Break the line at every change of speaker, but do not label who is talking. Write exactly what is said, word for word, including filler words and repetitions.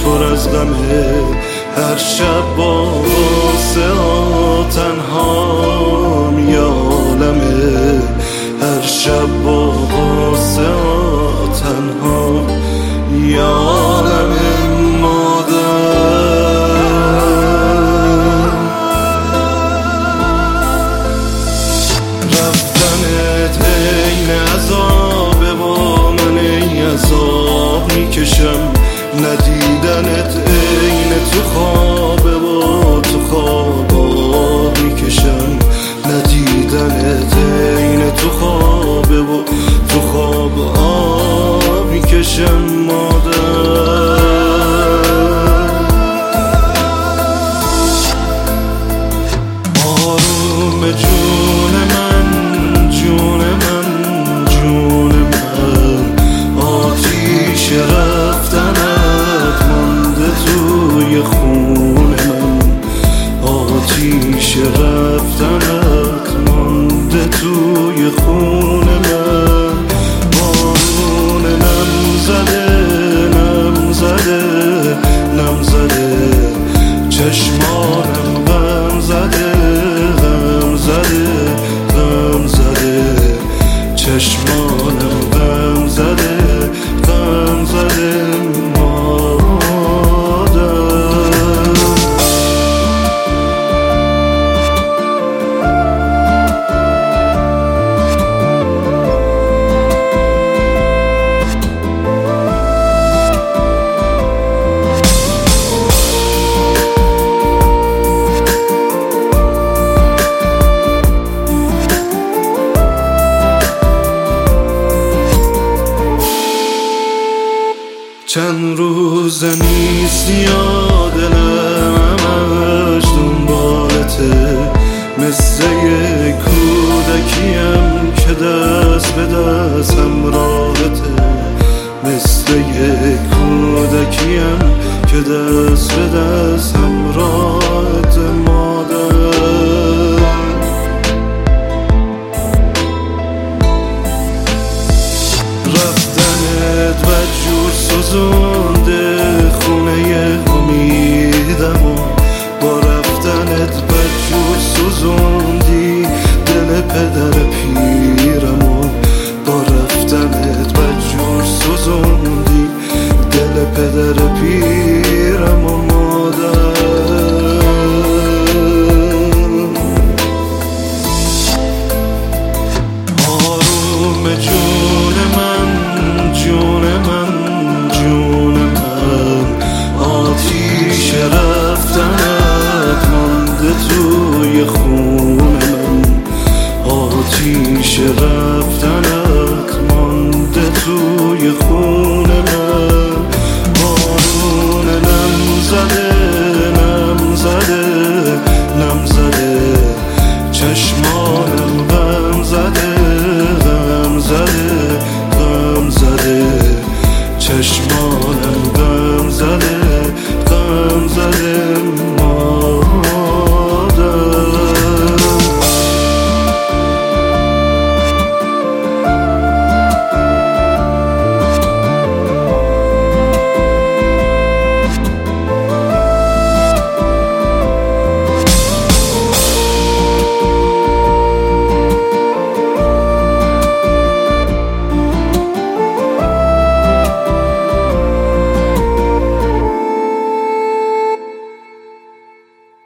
پر از غمه، هر شب با غصه ها تنهام یا عالمه، هر شب با غصه ها تنها یا عالمه. میکشم ندیدنت عین تو خوابه و تو خوابا میکشم ندیدنت عین تو خوابه و تو خوابا میکشم مادر. آروم جون من جون من جون من، آتیش رفتنت مانده توی خون من، آتیش رفتنت مانده توی خون من. بارون نم زده نم زده نم زده، چشمانم غم زده غم زده غم زده، چشمانم غم زده غم زده مادر. چند روز نیست یادم همش دنبالته، مثل یک کودکیم که دست به دست همراهته، مثل یک کودکیم که دست به دست همراهته مادر. رفتنت بدجور سوزونده خونه امیدم و با رفتنت بدجور سوزوندی دل پدر پیرم و با رفتنت بدجور سوزوندی دل پدر پیرم و مادر. آروم جون من جون من جون من، آتیش رفتنت مانده توی خون من، آتیش رفتنت مانده توی خون